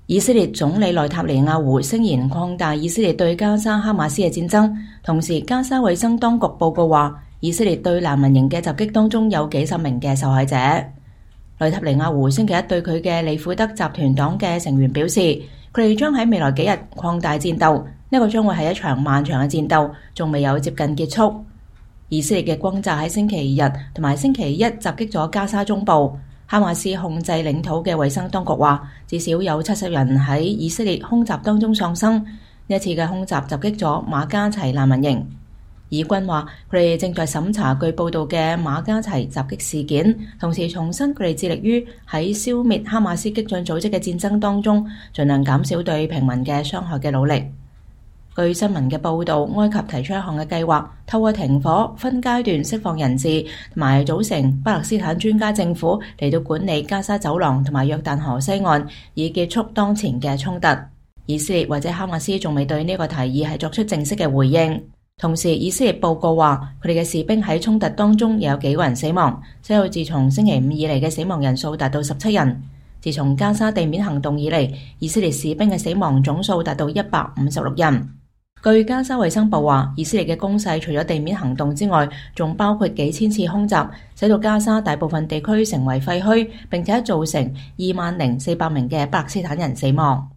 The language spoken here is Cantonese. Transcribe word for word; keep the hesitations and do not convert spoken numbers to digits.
以色列總理內塔尼亞胡聲言擴大以色列對加沙哈馬斯嘅戰爭，同時加沙衛生當局報告話，以色列對難民營嘅襲擊當中有幾十名嘅受害者。內塔尼亞胡星期一對佢嘅利庫德集團黨嘅成員表示，佢哋將喺未來幾日擴大戰鬥，呢個將會係一場漫長嘅戰鬥，仲未有接近結束。以色列嘅轟炸喺星期日同埋星期一襲擊咗加沙中部。哈馬斯控制領土嘅衛生當局話，至少有七十人喺以色列空襲當中喪生。呢一次嘅空襲襲擊咗馬加齊難民營。以軍話佢哋正在審查據報道嘅馬加齊襲擊事件，同時重申佢哋致力於喺消滅哈馬斯激進組織嘅戰爭當中，盡量減少對平民嘅傷害嘅努力。據新聞嘅報導，埃及提出一項嘅計劃，透過停火、分階段釋放人質同埋組成巴勒斯坦專家政府嚟到管理加沙走廊同埋約旦河西岸，以結束當前嘅衝突。以色列或者哈馬斯仲未對呢個提議係作出正式嘅回應。同時，以色列報告話，佢哋嘅士兵喺衝突當中有幾個人死亡，使到自從星期五以嚟嘅死亡人數達到十七人。自從加沙地面行動以嚟，以色列士兵嘅死亡總數達到一百五十六人。據加沙衛生部話，以色列嘅攻勢除咗地面行動之外，仲包括幾千次空襲，使到加沙大部分地區成為廢墟，並且造成二萬零四百名嘅巴勒斯坦人死亡。